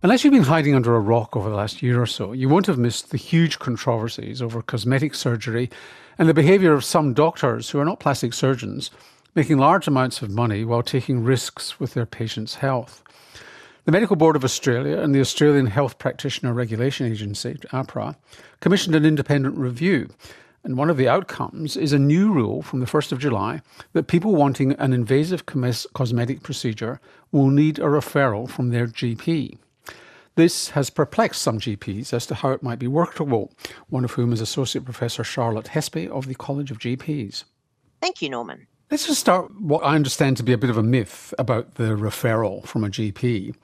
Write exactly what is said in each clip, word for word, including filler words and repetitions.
Unless you've been hiding under a rock over the last year or so, you won't have missed the huge controversies over cosmetic surgery and the behaviour of some doctors who are not plastic surgeons, making large amounts of money while taking risks with their patients' health. The Medical Board of Australia and the Australian Health Practitioner Regulation Agency, AHPRA, commissioned an independent review. And one of the outcomes is a new rule from the first of July that people wanting an invasive cosmetic procedure will need a referral from their G P. This has perplexed some G Ps as to how it might be workable, one of whom is Associate Professor Charlotte Hespe of the College of G Ps. Thank you, Norman. Let's just start what I understand to be a bit of a myth about the referral from a G P.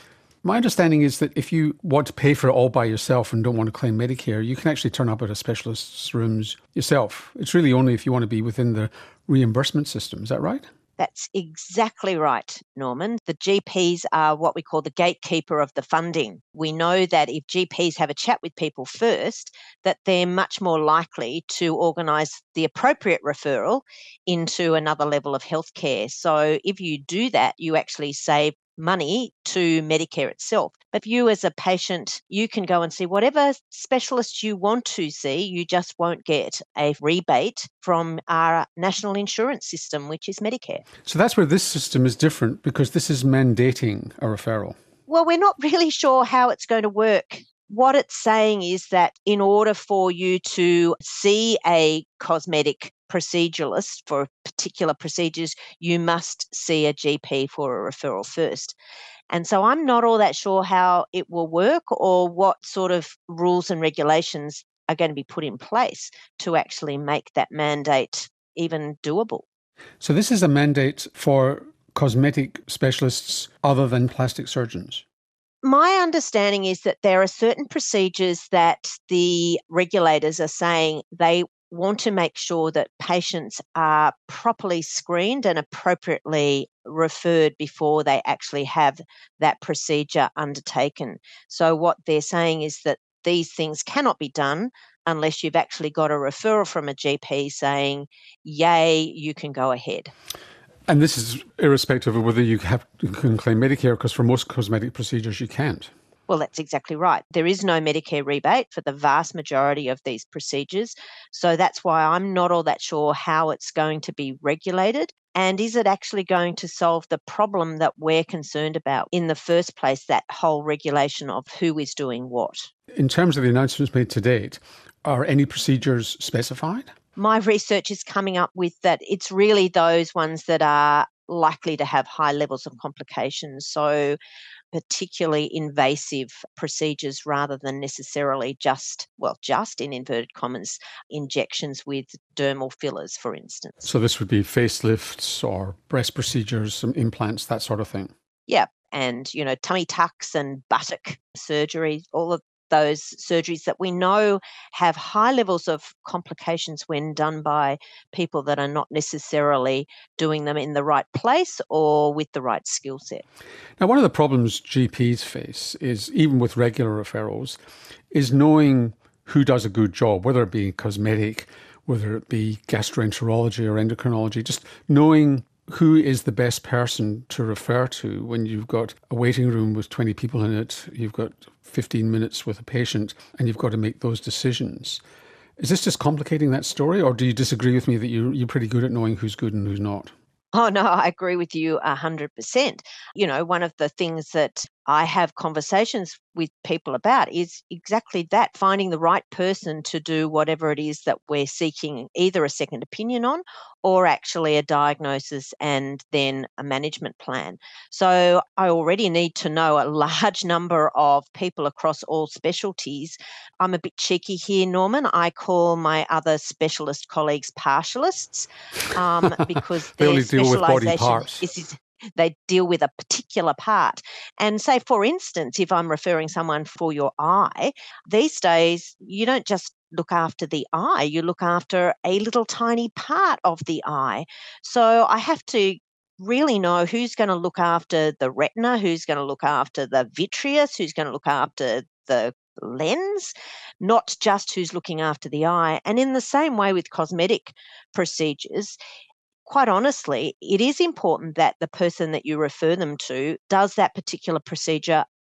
My understanding is that if you want to pay for it all by yourself and don't want to claim Medicare, you can actually turn up at a specialist's rooms yourself. It's really only if you want to be within the reimbursement system. Is that right? That's exactly right, Norman. The G Ps are what we call the gatekeeper of the funding. We know that if G Ps have a chat with people first, that they're much more likely to organise the appropriate referral into another level of healthcare. So if you do that, you actually save money to Medicare itself. But you as a patient, you can go and see whatever specialist you want to see. You just won't get a rebate from our national insurance system, which is Medicare. So that's where this system is different, because this is mandating a referral. Well, we're not really sure how it's going to work. What it's saying is that in order for you to see a cosmetic proceduralist for particular procedures, you must see a G P for a referral first. And so I'm not all that sure how it will work or what sort of rules and regulations are going to be put in place to actually make that mandate even doable. So this is a mandate for cosmetic specialists other than plastic surgeons? My understanding is that there are certain procedures that the regulators are saying they want to make sure that patients are properly screened and appropriately referred before they actually have that procedure undertaken. So what they're saying is that these things cannot be done unless you've actually got a referral from a G P saying, yay, you can go ahead. And this is irrespective of whether you, have, you can claim Medicare, because for most cosmetic procedures you can't. Well, that's exactly right. There is no Medicare rebate for the vast majority of these procedures. So that's why I'm not all that sure how it's going to be regulated. And is it actually going to solve the problem that we're concerned about in the first place, that whole regulation of who is doing what? In terms of the announcements made to date, are any procedures specified? My research is coming up with that it's really those ones that are likely to have high levels of complications. So particularly invasive procedures rather than necessarily just, well, just in inverted commas, injections with dermal fillers, for instance. So this would be facelifts or breast procedures, some implants, that sort of thing? Yeah, and, you know, tummy tucks and buttock surgery, all of those surgeries that we know have high levels of complications when done by people that are not necessarily doing them in the right place or with the right skill set. Now, one of the problems G Ps face is, even with regular referrals, is knowing who does a good job, whether it be cosmetic, whether it be gastroenterology or endocrinology, just knowing who is the best person to refer to when you've got a waiting room with twenty people in it, you've got fifteen minutes with a patient, and you've got to make those decisions. Is this just complicating that story, or do you disagree with me that you, you're pretty good at knowing who's good and who's not? Oh, no, I agree with you one hundred percent. You know, one of the things that I have conversations with people about is exactly that, finding the right person to do whatever it is that we're seeking either a second opinion on or actually a diagnosis and then a management plan. So I already need to know a large number of people across all specialties. I'm a bit cheeky here, Norman. I call my other specialist colleagues partialists um, because they their only deal with body specialisation parts. is, is they deal with a particular part. And say, for instance, if I'm referring someone for your eye, these days you don't just look after the eye, you look after a little tiny part of the eye. So I have to really know who's going to look after the retina, who's going to look after the vitreous, who's going to look after the lens, not just who's looking after the eye. And in the same way with cosmetic procedures, quite honestly, it is important that the person that you refer them to does that particular procedure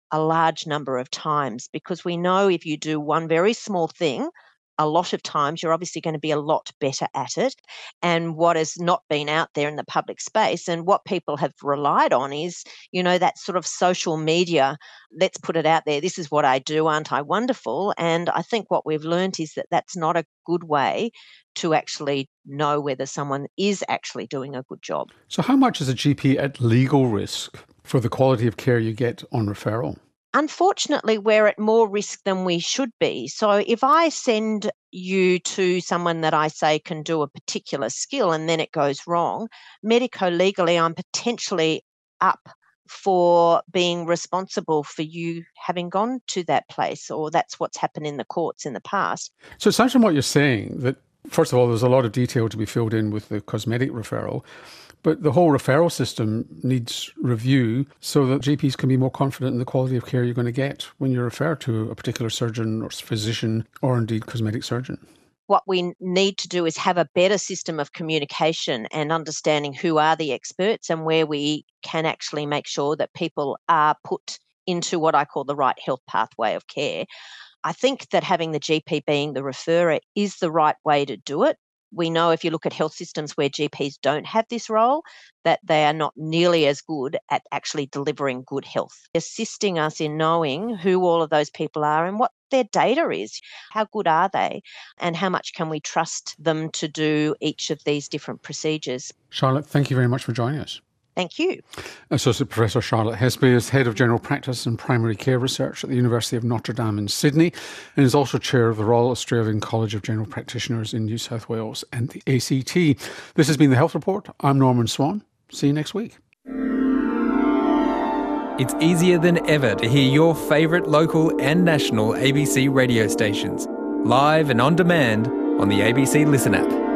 a large number of times, because we know if you do one very small thing, a lot of times you're obviously going to be a lot better at it. And what has not been out there in the public space and what people have relied on is, you know, that sort of social media, let's put it out there, this is what I do, aren't I wonderful? And I think what we've learned is that that's not a good way to actually know whether someone is actually doing a good job. So how much is a G P at legal risk for the quality of care you get on referral? Unfortunately, we're at more risk than we should be. So if I send you to someone that I say can do a particular skill and then it goes wrong, medico-legally, I'm potentially up for being responsible for you having gone to that place, or that's what's happened in the courts in the past. So it sounds from what you're saying that, first of all, there's a lot of detail to be filled in with the cosmetic referral, but the whole referral system needs review so that G Ps can be more confident in the quality of care you're going to get when you refer to a particular surgeon or physician or indeed cosmetic surgeon. What we need to do is have a better system of communication and understanding who are the experts and where we can actually make sure that people are put into what I call the right health pathway of care. I think that having the G P being the referrer is the right way to do it. We know if you look at health systems where G Ps don't have this role, that they are not nearly as good at actually delivering good health, assisting us in knowing who all of those people are and what their data is. How good are they? And how much can we trust them to do each of these different procedures? Charlotte, thank you very much for joining us. Thank you. Associate Professor Charlotte Hesby is Head of General Practice and Primary Care Research at the University of Notre Dame in Sydney and is also Chair of the Royal Australian College of General Practitioners in New South Wales and the A C T. This has been The Health Report. I'm Norman Swan. See you next week. It's easier than ever to hear your favourite local and national A B C radio stations, live and on demand on the A B C Listen app.